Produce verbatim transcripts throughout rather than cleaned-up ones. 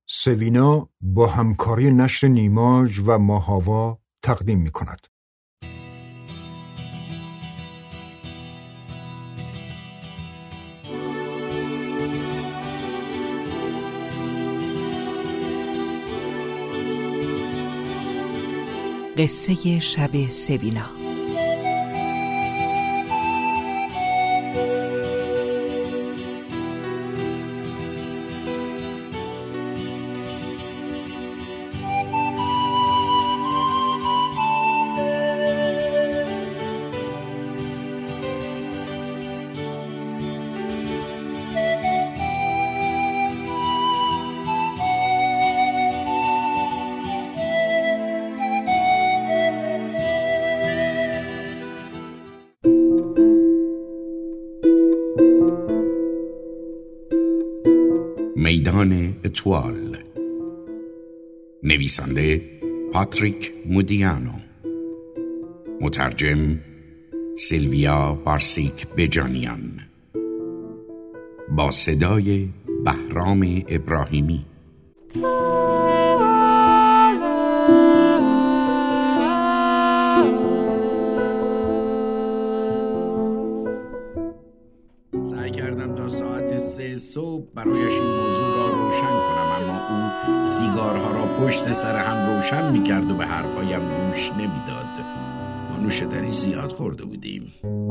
سوینا با همکاری نشر نیماژ و ماهاوا تقدیم می کند. قصه شب سوینا. میدان اتوال. نویسنده پاتریک مودیانو، مترجم سیلویا بارسیک بجانیان، با صدای بهرام ابراهیمی. سعی کردم تا ساعت سه صبح برایش این موضوع را روشن کنم، اما او سیگارها را پشت سر هم روشن می‌کرد و به حرفایم گوش نمی‌داد. ما نوشیدنی زیاد خورده بودیم.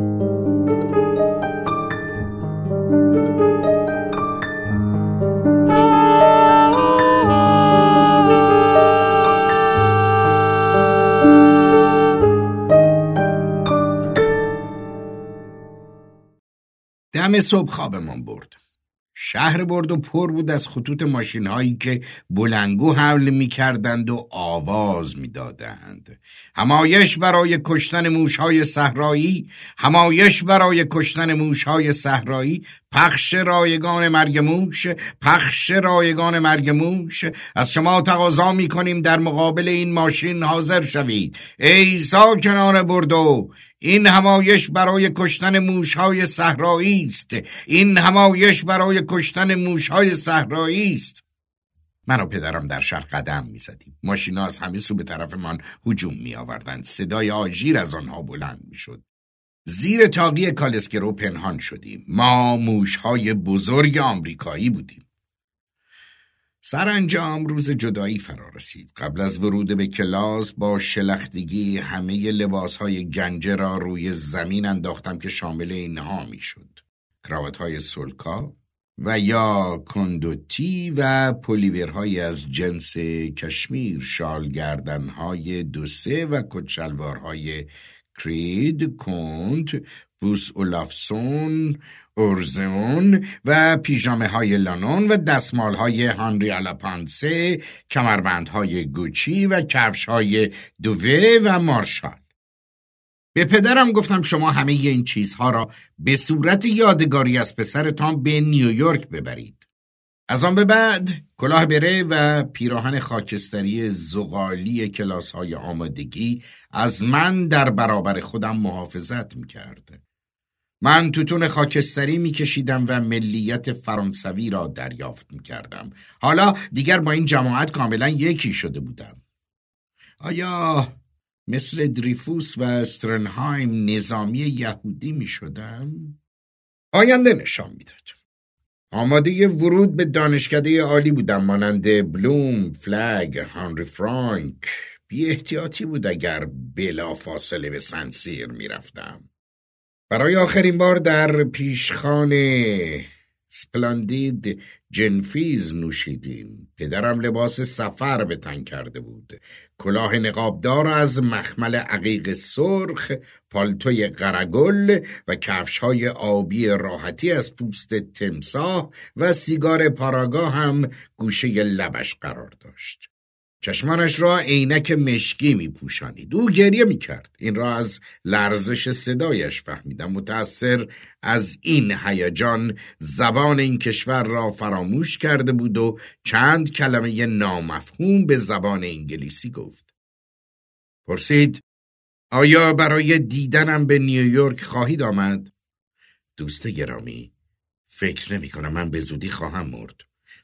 دم صبح خوابمان برد. شهر برد و پر بود از خطوط ماشین هایی که بلنگو حمل می کردند و آواز می دادند. همایش برای کشتن موشهای صحرایی، همایش برای کشتن موشهای صحرایی، پخش رایگان مرگ موش، پخش رایگان مرگ موش. از شما تقاضا می کنیم در مقابل این ماشین حاضر شوید. ای ساکنان بردو، این همایش برای کشتن موشهای صحرایی است. این همایش برای کشتن موشهای صحرایی است. من و پدرم در شهر قدم می زدیم. ماشینا از همه سو به طرف من هجوم می آوردند. صدای آژیر از آنها بلند می شد. زیر طاقی کالسکرو پنهان شدیم. ما موشهای بزرگ آمریکایی بودیم. سرانجام روز جدایی فرا رسید. قبل از ورود به کلاس با شلختگی همه لباسهای گنجه را روی زمین انداختم که شامل اینها می شد: کراوات‌های سلکا و یا کندوتی و پلیورهای از جنس کشمیر، شالگردنهای دوسه و کچلوارهای کرید، کنت، بوس اولافسون، اورزون و پیژامه های لانون و دستمال های هانری آلاپانسه، کمربند های گوچی و کفش های دووه و مارشال. به پدرم گفتم شما همه این چیزها را به صورت یادگاری از پسرتان به نیویورک ببرید. از آن به بعد کلاه بره و پیراهن خاکستری زغالی کلاس های آمادگی از من در برابر خودم محافظت میکرد. من توتون خاکستری میکشیدم و ملیت فرانسوی را دریافت میکردم. حالا دیگر با این جماعت کاملا یکی شده بودم. آیا مثل دریفوس و استرنهایم نظامی یهودی میشدم؟ آینده نشان میداد. آماده ورود به دانشکده عالی بودم، مانند بلوم، فلگ، هانری فرانک. بی احتیاطی بود اگر بلا فاصله به سنسیر میرفتم. برای آخرین بار در پیشخانه سپلاندید جنفیز نوشیدیم. پدرم لباس سفر به تن کرده بود: کلاه نقابدار از مخمل عقیق سرخ، پالتوی قرگل و کفش‌های آبی راحتی از پوست تمساح و سیگار پاراگا هم گوشه لبش قرار داشت. چشمانش را عینک مشکی می پوشانید. او گریه می کرد. این را از لرزش صدایش فهمیدم. متأثر از این هیجان زبان این کشور را فراموش کرده بود و چند کلمه نامفهوم به زبان انگلیسی گفت. پرسید: آیا برای دیدنم به نیویورک خواهید آمد؟ دوست گرامی، فکر نمی کنم من به زودی خواهم مرد.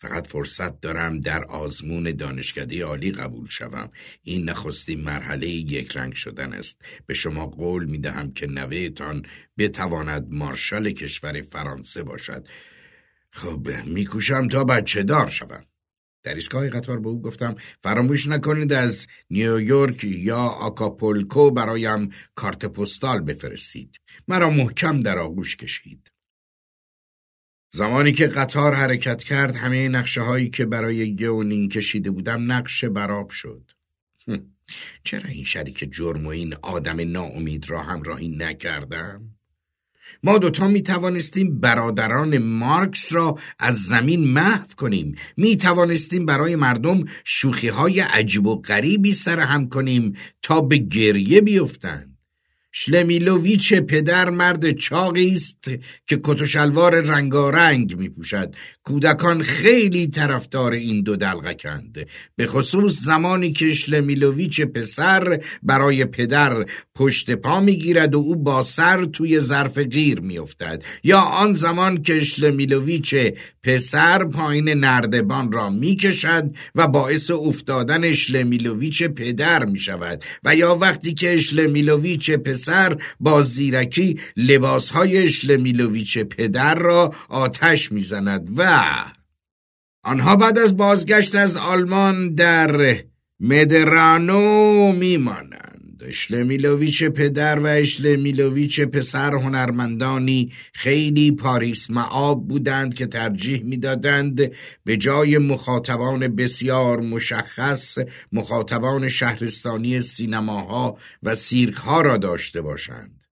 فقط فرصت دارم در آزمون دانشکده عالی قبول شوم. این نخستین مرحله یک رنگ شدن است. به شما قول می دهم که نوهتان بتواند مارشال کشور فرانسه باشد. خب میکوشم تا بچه دار شوم. در ایستگاه قطار به او گفتم فراموش نکنید از نیویورک یا آکاپولکو برایم کارت پستال بفرستید. مرا محکم در آغوش کشید. زمانی که قطار حرکت کرد همه نقشه هایی که برای گونین کشیده بودم نقشه براب شد. چرا این شریک جرم و این آدم ناامید را همراهی نکردم؟ ما دوتا می توانستیم برادران مارکس را از زمین محو کنیم. می توانستیم برای مردم شوخی های عجیب و غریبی سرهم کنیم تا به گریه بیفتند. شلمیلوویچ پدر مرد چاقی است که کت و شلوار رنگارنگ می پوشد. کودکان خیلی طرفدار این دو دلقکند، به خصوص زمانی که شلمیلوویچ پسر برای پدر پشت پا می گیرد و او با سر توی ظرف گیر می افتد، یا آن زمان که شلمیلوویچ پسر پایین نردبان را می کشد و باعث افتادن شلمیلوویچ پدر می شود، و یا وقتی که شلمیلوویچ پسر سر با زیرکی لباسهای شلمیلوویچ پدر را آتش میزند. و آنها بعد از بازگشت از آلمان در مدرانو میمانند. شلمیلوویچ پدر و شلمیلوویچ پسر هنرمندانی خیلی پاریس معاب بودند که ترجیح میدادند به جای مخاطبان بسیار مشخص مخاطبان شهرستانی سینماها و سیرکها را داشته باشند.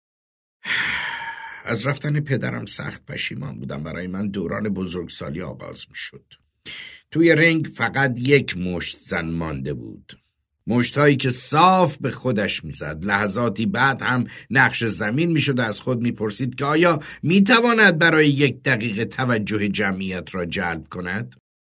از رفتن پدرم سخت پشیمان بودم. برای من دوران بزرگسالی آغاز می شد. توی رنگ فقط یک مشت زن مانده بود، مشتایی که صاف به خودش میزد. لحظاتی بعد هم نقش زمین میشد و از خود میپرسید که آیا میتواند برای یک دقیقه توجه جمعیت را جلب کند؟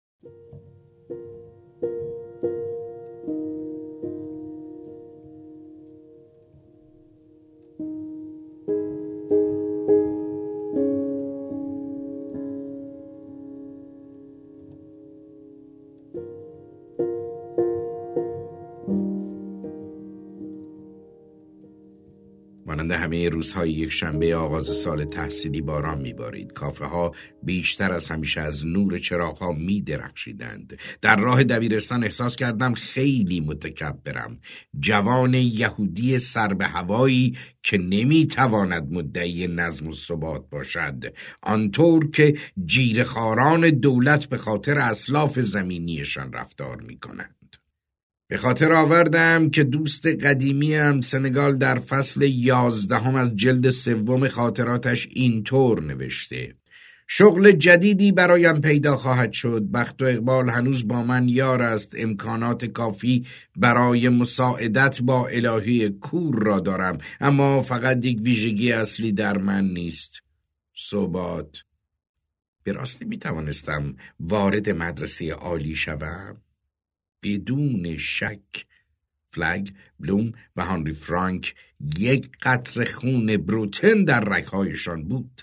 مانند همه روزهای یک شنبه آغاز سال تحصیلی باران میبارید. کافه ها بیشتر از همیشه از نور چراغ ها می درخشیدند. در راه دبیرستان احساس کردم خیلی متکبرم. جوان یهودی سر به هوایی که نمی تواند مدعی نظم و ثبات باشد، آنطور که جیره‌خواران دولت به خاطر اسلاف زمینیشان رفتار می کنند. به خاطر آوردم که دوست قدیمیم سنگال در فصل یازدهم از جلد سوم خاطراتش اینطور نوشته: شغل جدیدی برایم پیدا خواهد شد. بخت و اقبال هنوز با من یار است. امکانات کافی برای مساعدت با الهی کور را دارم، اما فقط یک ویژگی اصلی در من نیست: ثبات. به راستی می توانستم وارد مدرسه عالی شوم؟ بدون شک فلگ، بلوم و هانری فرانک یک قطره خون بروتن در رگ‌هایشان بود.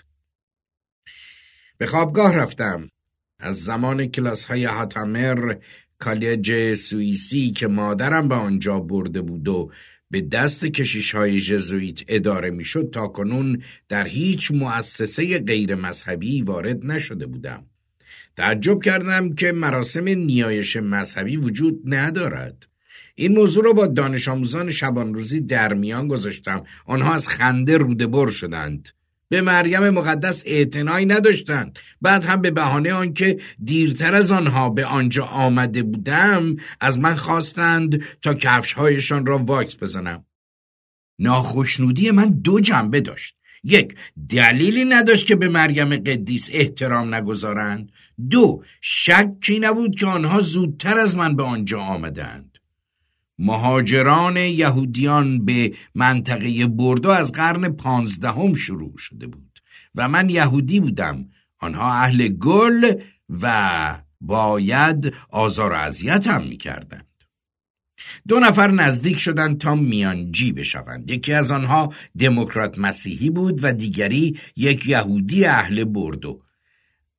به خوابگاه رفتم. از زمان کلاس های هاتامر، کالج سوئیسی که مادرم به آنجا برده بود و به دست کشیش های ژزوئیت اداره می شد تا کنون در هیچ مؤسسه غیر مذهبی وارد نشده بودم. تعجب کردم که مراسم نیایش مذهبی وجود ندارد. این موضوع رو با دانش آموزان شبانروزی در میان گذاشتم. آنها از خنده روده بر شدند. به مریم مقدس اعتنایی نداشتند. بعد هم به بهانه آنکه دیرتر از آنها به آنجا آمده بودم از من خواستند تا کفش‌هایشان را واکس بزنم. ناخشنودی من دو جنبه داشت. یک، دلیلی نداشت که به مریم قدیس احترام نگذارند. دو، شکی نبود که آنها زودتر از من به آنجا آمدند. مهاجران یهودیان به منطقه بوردو از قرن پانزدهم شروع شده بود و من یهودی بودم. آنها اهل گل و باید آزار و اذیتم می‌کردند. دو نفر نزدیک شدند تا میانجی بشوند. یکی از آنها دموکرات مسیحی بود و دیگری یک یهودی اهل بوردو.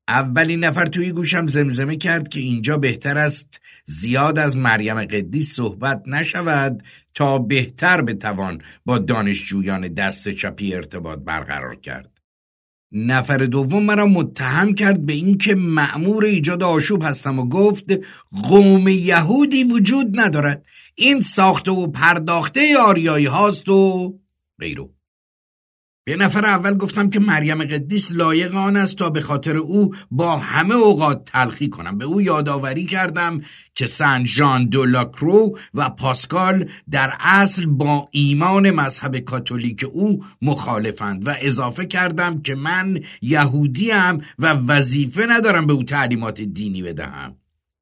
اولین نفر توی گوشم زمزمه کرد که اینجا بهتر است زیاد از مریم قدیس صحبت نشود تا بهتر بتوان با دانشجویان دست چپی ارتباط برقرار کرد. نفر دوم مرا متهم کرد به اینکه مأمور ایجاد آشوب هستم و گفت قوم یهودی وجود ندارد، این ساخته و پرداخته آریایی هاست و غیره. به نفر اول گفتم که مریم قدیس لایق آن است تا به خاطر او با همه اوقات تلخی کنم. به او یادآوری کردم که سن ژان دو لاکرو و پاسکال در اصل با ایمان مذهب کاتولیک او مخالفند و اضافه کردم که من یهودیم و وظیفه ندارم به او تعلیمات دینی بدهم.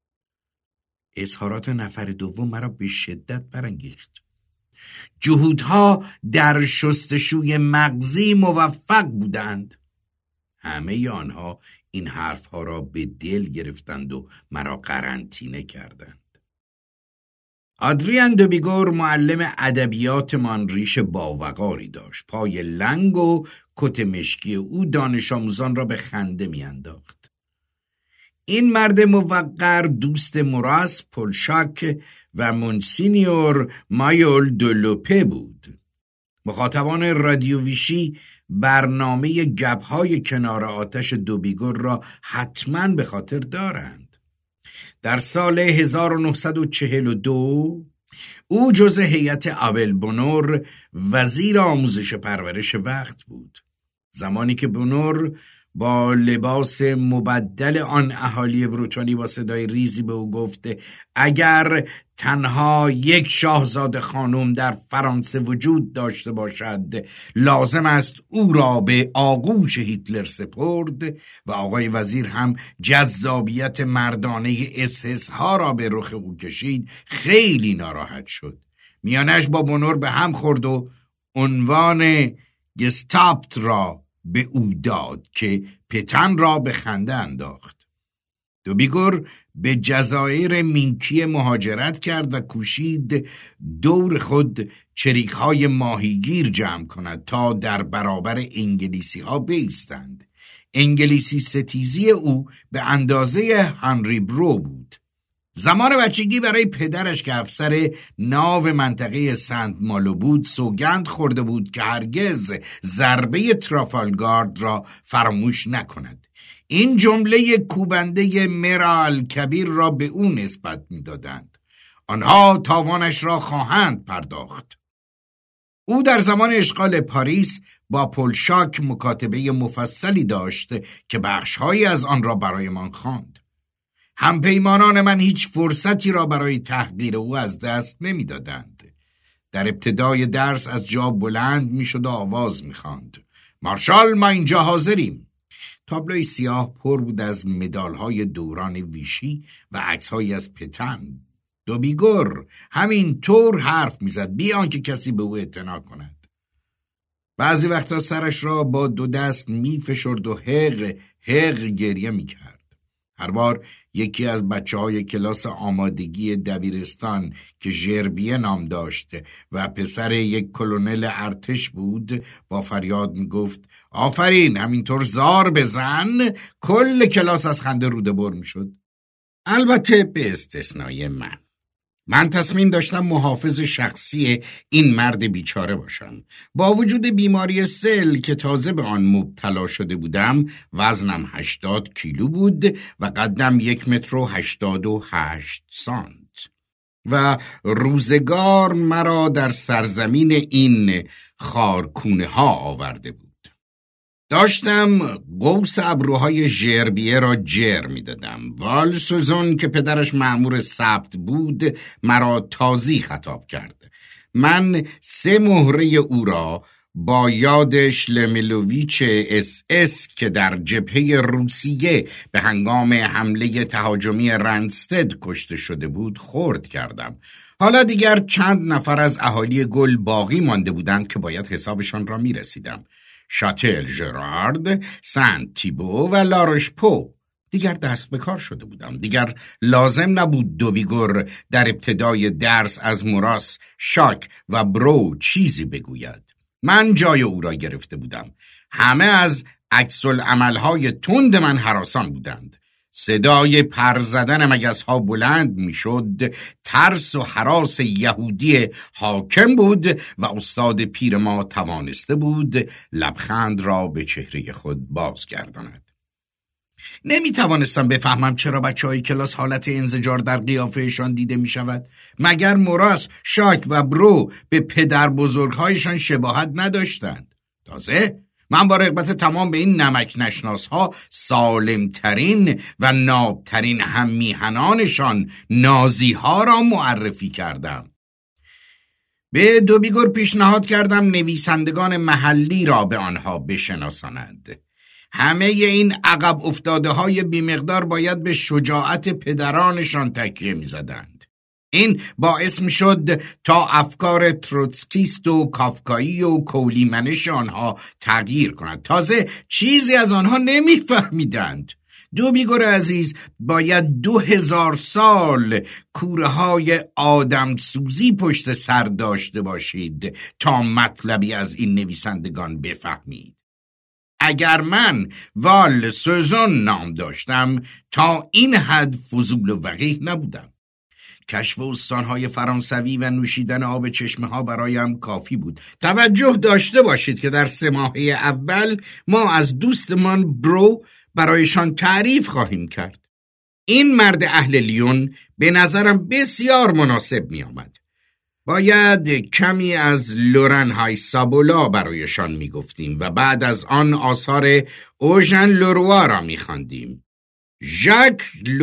اظهارات نفر دوم مرا به شدت برانگیخت. جهودها در شستشوی مغزی موفق بودند. همه آنها این حرفها را به دل گرفتند و مرا قرنطینه کردند. آدریان دوبیگور معلم ادبیاتمان ریش باوقاری داشت. پای لنگ و کت مشکی او دانش آموزان را به خنده میانداخت. این مرد موقر دوست موراس، پولشاک و مونسینیور مایول دولوپه بود. مخاطبان رادیو ویشی برنامه گپ‌های کنار آتش دوبیگور را حتماً به خاطر دارند. در سال هزار و نهصد و چهل و دو او جزء هیئت آبل بونور وزیر آموزش پرورش وقت بود. زمانی که بونور با لباس مبدل آن اهالی بروتونی با صدای ریزی به او گفته اگر تنها یک شاهزاده خانم در فرانسه وجود داشته باشد لازم است او را به آغوش هیتلر سپرد و آقای وزیر هم جذابیت مردانه اس اس ها را به رخ او کشید، خیلی ناراحت شد. میانش با بونور به هم خورد و عنوان گستاپت را به او داد که پتن را به خنده انداخت. دوبیگور به جزایر مینکی مهاجرت کرد و کوشید دور خود چریک‌های ماهیگیر جمع کند تا در برابر انگلیسی ها بایستند. انگلیسی ستیزی او به اندازه هنری برو بود. زمان بچگی برای پدرش که افسر ناو منطقه سنت مالو بود سوگند خورده بود که هرگز ضربه ترافالگارد را فراموش نکند. این جمله کوبنده مرال کبیر را به او نسبت می‌دادند. آنها تاوانش را خواهند پرداخت. او در زمان اشغال پاریس با پولشاک مکاتبه مفصلی داشت که بخش‌هایی از آن را برایمان خواند. همپیمانان من هیچ فرصتی را برای تحقیر او از دست نمی‌دادند. در ابتدای درس از جا بلند می‌شد و آواز می‌خواند: مارشال، ما اینجا حاضریم. تابلوی سیاه پر بود از مدال‌های دوران ویشی و عکس‌هایی از پتن. دوبیگور همین طور حرف می‌زد بی آنکه کسی به او اعتنا کند. بعضی وقتا سرش را با دو دست می‌فشرد و حق حق گریه می‌کرد. هر بار یکی از بچه‌های کلاس آمادگی دبیرستان که ژربیه نام داشت و پسر یک کلونل ارتش بود با فریاد میگفت آفرین، همینطور زار بزن، کل کلاس از خنده روده بر میشد. البته به استثنای من. من تصمیم داشتم محافظ شخصی این مرد بیچاره باشم. با وجود بیماری سل که تازه به آن مبتلا شده بودم، وزنم هشتاد کیلو بود و قدم یک متر و هشتاد و هشت سانت و روزگار مرا در سرزمین این خارکونه ها آورده بود. داشتم قوس ابروهای ژربیه را جر می دادم. والسوزون که پدرش مأمور ثبت بود مرا تازی خطاب کرد. من سه مهره او را با یاد شلمیلوویچ اس اس که در جبهه روسیه به هنگام حمله تهاجمی رنستد کشته شده بود خرد کردم. حالا دیگر چند نفر از اهالی گل باقی مانده بودند که باید حسابشان را می رسیدم. شاتل ژرارد، سنت تیبو و لاروشپو. دیگر دست به کار شده بودم. دیگر لازم نبود دوبیگور در ابتدای درس از موراس، شاک و برو چیزی بگوید. من جای او را گرفته بودم. همه از عکس‌العمل‌های تند من هراسان بودند. صدای پر زدن مگس‌ها بلند می‌شد، ترس و هراس یهودی حاکم بود و استاد پیر ما توانسته بود لبخند را به چهره خود بازگرداند. نمی توانستم بفهمم چرا بچه های کلاس حالت انزجار در قیافهشان دیده می شود. مگر موراس، شاک و برو به پدر بزرگهایشان شباهت نداشتند؟ تازه من با رغبت تمام به این نمک نشناس ها سالمترین و نابترین هم میهنانشان نازی ها را معرفی کردم. به دوبیگور پیشنهاد کردم نویسندگان محلی را به آنها بشناسانند. همه این عقب افتاده های بیمقدار باید به شجاعت پدرانشان تکیه می زدند. این باعث می شد تا افکار تروتسکیست و کافکایی و کولیمنش آنها تغییر کند. تازه چیزی از آنها نمی فهمیدند. دوبیگور عزیز، باید دو هزار سال کوره های آدم سوزی پشت سر داشته باشید تا مطلبی از این نویسندگان بفهمید. اگر من وال سوزون نام داشتم تا این حد فضول و وقیح نبودم. کشف استانهای فرانسوی و نوشیدن آب چشمه ها برایم کافی بود. توجه داشته باشید که در سه ماهه اول ما از دوستمان برو برایشان تعریف خواهیم کرد. این مرد اهل لیون به نظرم بسیار مناسب می آمد. باید کمی از لورن های سابولا برایشان می گفتیم و بعد از آن آثار اوژن لوروا را می خواندیم. ژاک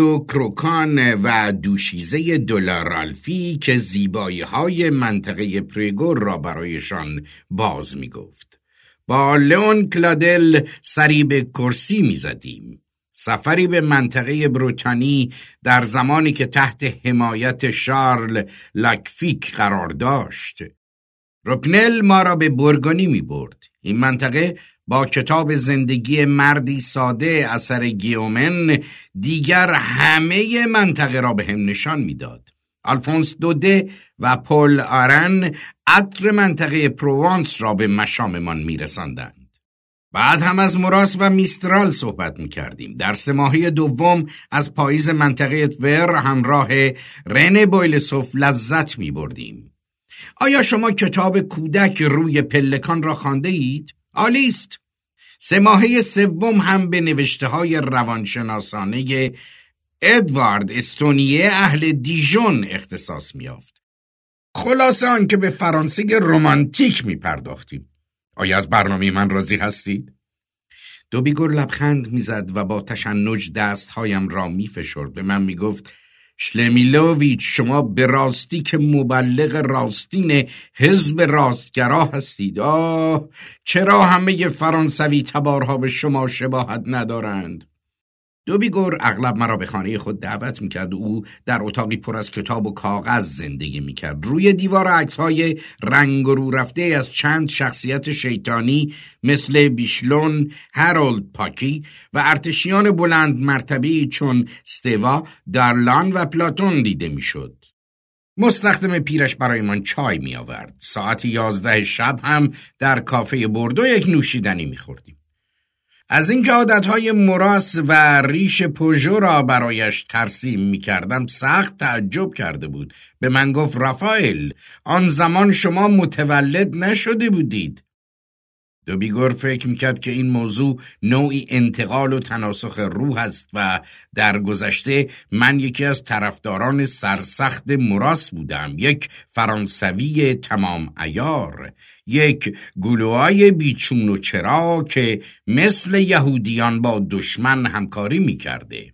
لوکروکان و دوشیزه دولارالفی که زیبایی های منطقه پریگور را برایشان باز می گفت. با لئون کلادل سری به کرسی می زدیم. سفری به منطقه بروتانی در زمانی که تحت حمایت شارل لاکفیک قرار داشت. روپنل ما را به بورگونی می برد. این منطقه با کتاب زندگی مردی ساده اثر گیومن دیگر همه منطقه را به هم نشان می داد. آلفونس دوده و پول آرن عطر منطقه پروانس را به مشاممان می رساندند. بعد هم از موراس و میسترال صحبت می کردیم. در سه ماهه دوم از پاییز منطقه ور همراه رن بویلسوف لذت می بردیم. آیا شما کتاب کودک روی پلکان را خوانده اید؟ عالی است. سه ماهه سوم هم به نوشته های روانشناسانه ادوارد استونیه اهل دیژون اختصاص می یافت. خلاصه آن که به فرانسه رمانتیک می پرداختیم. آیا از برنامه من راضی هستید؟ دوبیگور لبخند میزد و با تشنج دستهایم را میفشرد. به من میگفت شلمیلوویچ، شما به راستی که مبلغ راستین حزب راستگرا هستید. آه، چرا همه فرانسوی تبارها به شما شباهت ندارند؟ دوبیگور اغلب مرا به خانه خود دعوت میکرد و او در اتاقی پر از کتاب و کاغذ زندگی میکرد. روی دیوار عکس‌های رنگ و رو رفته از چند شخصیت شیطانی مثل بیشلون، هارولد پاکی و ارتشیان بلند مرتبه‌ای چون استوا، دارلان و پلاتون دیده میشد. مستخدم پیرش برایمان چای می آورد. ساعت یازده شب هم در کافه بردو یک نوشیدنی میخوردیم. از اینکه عادتهای موراس و ریش پوژو را برایش ترسیم می کردم سخت تعجب کرده بود. به من گفت رافائل، آن زمان شما متولد نشده بودید. دوبیگور فکر می کرد که این موضوع نوعی انتقال و تناسخ روح است و در گذشته من یکی از طرفداران سرسخت موراس بودم، یک فرانسوی تمام عیار، یک گلوهای بیچون و چرا که مثل یهودیان با دشمن همکاری می کرده.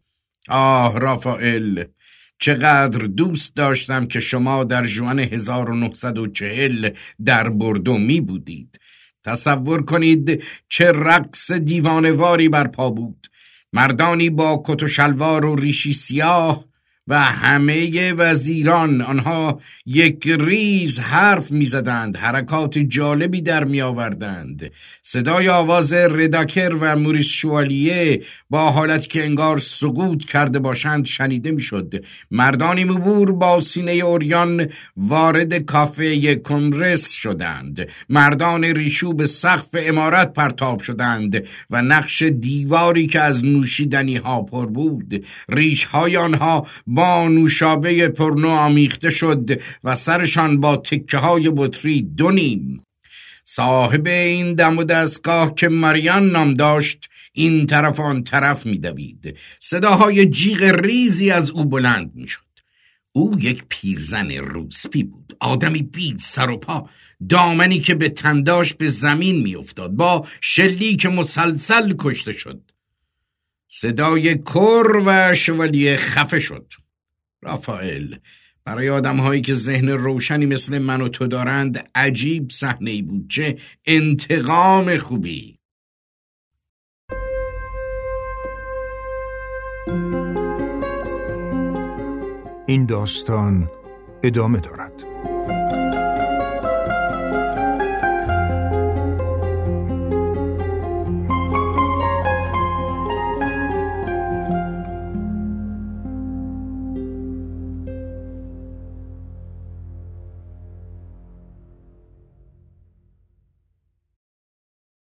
آه رافائل، چقدر دوست داشتم که شما در ژوئن هزار و نهصد و چهل در بردو می بودید. تصور کنید چه رقص دیوانواری برپا بود. مردانی با کت و شلوار و ریشی سیاه و همه وزیران. آنها یک ریز حرف می زدند، حرکات جالبی در می آوردند. صدای آواز رداکر و موریس شوالیه با حالت که انگار سقوط کرده باشند شنیده می شد. مردانی مبور با سینه اوریان وارد کافه کنگرس شدند. مردان ریشو به سقف عمارت پرتاب شدند و نقش دیواری که از نوشیدنی ها پر بود، ریش های آنها با نوشابه پرنو آمیخته شد و سرشان با تکه های بطری دو نیم. صاحب این دم و دستگاه که مریان نام داشت این طرف آن طرف می دوید. صداهای جیغ ریزی از او بلند می شد. او یک پیرزن روسپی بود، آدمی بی سر و پا، دامنی که به تنداش به زمین می افتاد، با شلیک مسلسل کشته شد. صدای کر و شوالیه خفه شد. رافائل، برای آدم‌هایی که ذهن روشنی مثل من و تو دارند عجیب صحنه‌ای بود. چه انتقام خوبی! این داستان ادامه دارد.